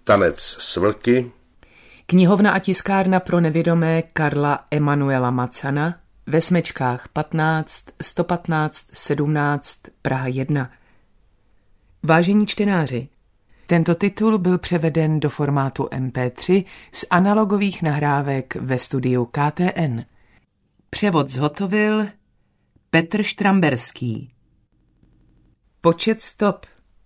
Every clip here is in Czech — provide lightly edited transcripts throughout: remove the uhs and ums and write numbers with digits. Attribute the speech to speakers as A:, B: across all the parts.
A: Tanec s vlky,
B: Knihovna a tiskárna pro nevědomé Karla Emanuela Macana ve Smečkách 15 115 17 Praha 1. Vážení čtenáři, tento titul byl převeden do formátu MP3 z analogových nahrávek ve studiu KTN. Převod zhotovil Petr Štramberský. Počet stop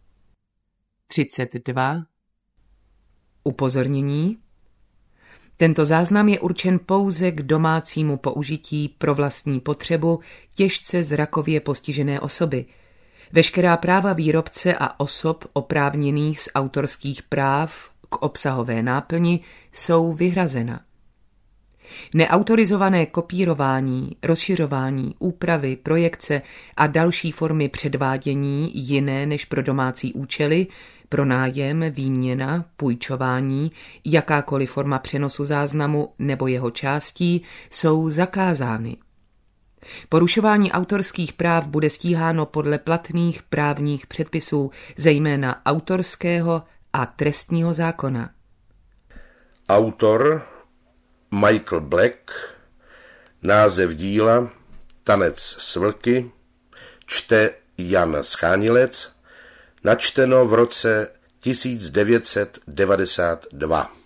B: 32. Upozornění. Tento záznam je určen pouze k domácímu použití pro vlastní potřebu těžce zrakově postižené osoby. Veškerá práva výrobce a osob oprávněných z autorských práv k obsahové náplni jsou vyhrazena. Neautorizované kopírování, rozšiřování, úpravy, projekce a další formy předvádění jiné než pro domácí účely, pronájem, výměna, půjčování, jakákoliv forma přenosu záznamu nebo jeho částí jsou zakázány. Porušování autorských práv bude stíháno podle platných právních předpisů, zejména autorského a trestního zákona.
A: autor Michael Black, název díla Tanec s vlky, čte Jan Schánilec, načteno v roce 1992.